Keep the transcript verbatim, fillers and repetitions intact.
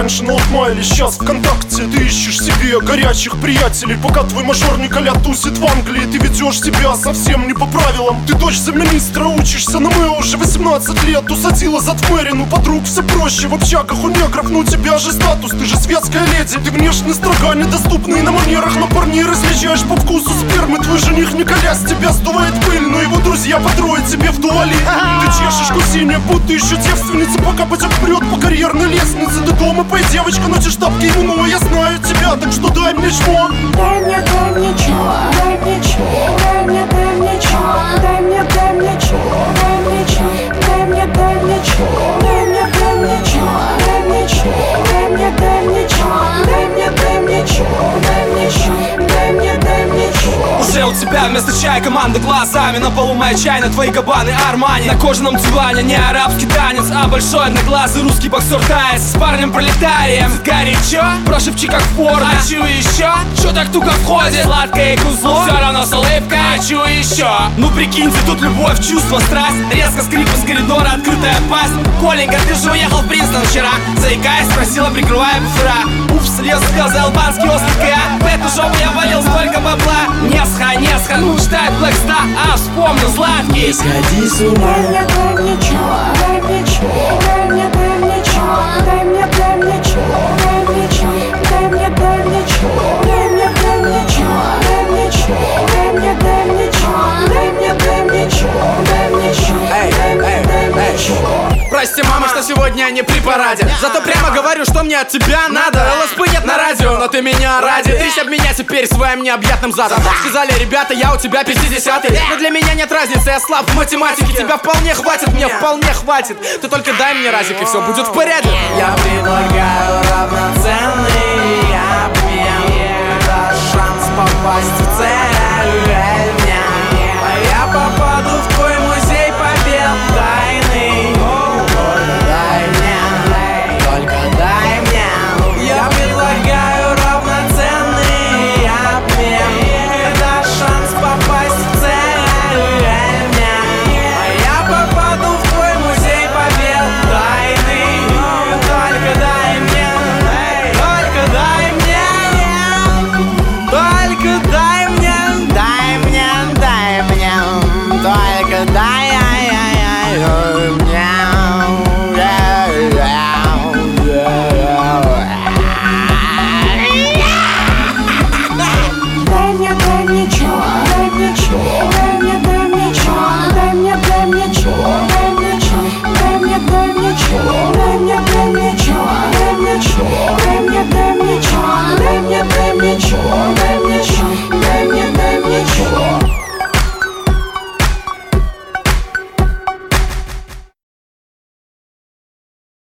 раньше на Лотмайле, сейчас ВКонтакте. Ты ищешь себе горячих приятелей, пока твой мажор Николя тусит в Англии. Ты ведешь себя совсем не по правилам. Ты дочь замминистра, учишься на Мэо уже восемнадцать лет. Усадила за Тмерину подруг, все проще в общагах у негров. Ну у тебя же статус, ты же светская леди. Ты внешне строга, недоступный на манерах, но парней различаешь по вкусу спермы. Твой жених Николя с тебя сдувает пыль, но его друзья подроют тебе в дуали. Ты чешешь кусине, будто еще девственница, пока потек вперед по карьерной лестнице. Ты дома, пой, девочка, носишь тапки и ну, я знаю тебя, так что дай мне чмо. Дай мне, дай мне чмо, дай мне чмо, дай мне, дай мне чмо, дай мне, дай мне чмо, дай мне чмо, дай мне, дай мне чмо, дай мне, дай мне чмо, дай мне чмо, дай мне, дай мне чмо, дай мне, дай мне чмо, дай мне чмо, дай мне, дай мне чмо. Уже у тебя вместо чая команда глазами, на полу моя чайна, твои габаны Армани. На кожаном диване не арабский танец, а большой одноглазый русский боксер тает с парнем пролетарием. Горячо, прошепчи как в порно. Хочу еще, что так туго входит, сладкое и кузло, все равно с улыбкой. Хочу еще, ну прикиньте, тут любовь, чувство, страсть. Резко скрип из коридора, открытая пасть. Коленька, ты же уехал в Принстон вчера. Заикаясь, спросила, прикрывая буфера. Упс, я сказал албанский острый КА. В эту жопу я валил столько бабла. Не сха, не сха, ну читает Black Star, а вспомнил сладкий. Сходи с ума. Дай мне, дай мне чмо, дай мне чмо, дай мне, дай мне чмо, дай мне, дай мне чмо, дай мне чмо, дай мне, дай мне чмо, дай мне, дай мне чмо, дай мне чмо, дай мне, дай мне чмо, дай мне, дай мне чмо, дай мне чмо, дай мне, дай мне чмо. Прости, мама, что сегодня не при параде. Зато прямо говорю, что мне от тебя надо. ЛСП нет на радио, но ты меня ради. Трись об меня теперь своим необъятным задом. Сказали, ребята, я у тебя пятидесятый. Но для меня нет разницы, я слаб в математике. Тебя вполне хватит, мне вполне хватит. Ты только дай мне разик, и все будет в порядке. Я предлагаю равноценный обмен. Это шанс попасть в цель.